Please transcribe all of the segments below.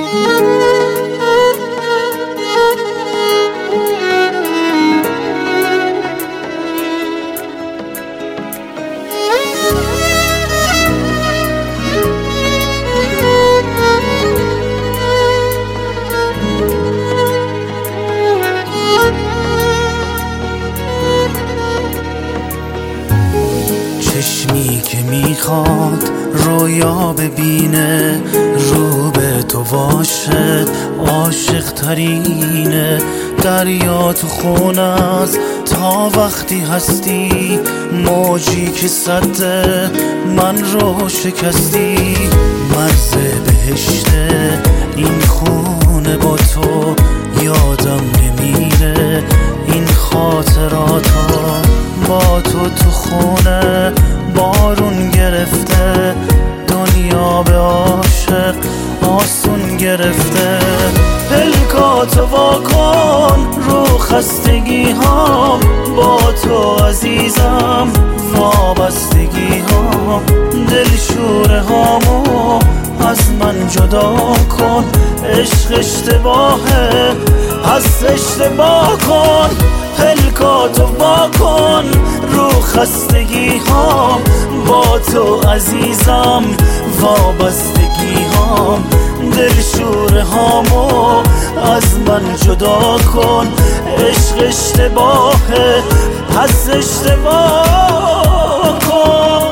چشمی که میخواد رویا ببینه، رو به تو باشد عاشق ترینه. دریا تو خون است تا وقتی هستی، موجی که سده من رو شکستی. مرز بهشته این خونه با تو، یادم نمیره این خاطراتو. با تو خونه بارون گرفته، دنیا به عاشق آسون گرفته. پلکاتو واکن رو خستگی هام، با تو عزیزم وابستگی هام. دلشوره هامو از من جدا کن، عشق اشتباهه پس اشتباه کن. پلکاتو واکن رو خستگی هام، با تو عزیزم وابستگی هام. دلشوره هامو از من جدا کن، عشق اشتباهه پس اشتباه کن.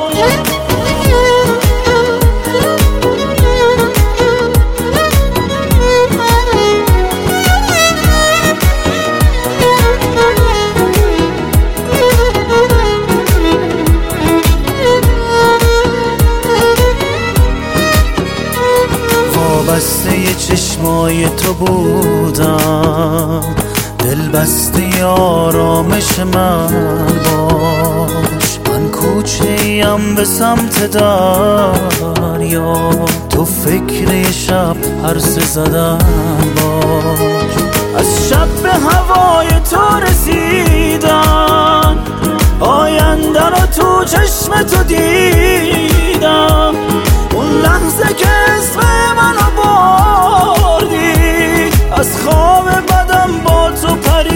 وابسته چشمای تو بودم، دل بسته آرامش من باش. من کوچه‌ایم به سمت دریا، تو فکر شب پرسه زدن باش. از شب به هوای تو رسیدم، آینده رو تو چشم تو دیدم. اون لحظه که اسم منو بردی، از خواب بدم با تو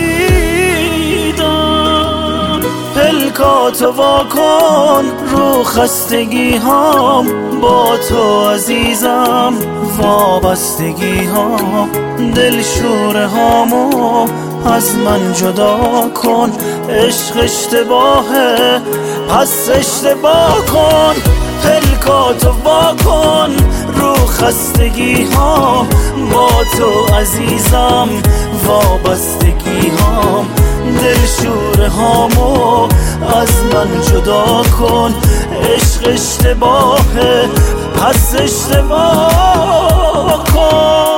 پریدم. پلکاتو واکن رو خستگی هام، با تو عزیزم وابستگی هام. دلشوره هامو از من جدا کن، عشق اشتباهه پس اشتباه کن. پلکاتو واکن رو خستگی ها، با تو عزیزم وابستگی هام. دلشوره هامو از من جدا کن، عشق اشتباهه پس اشتباه کن.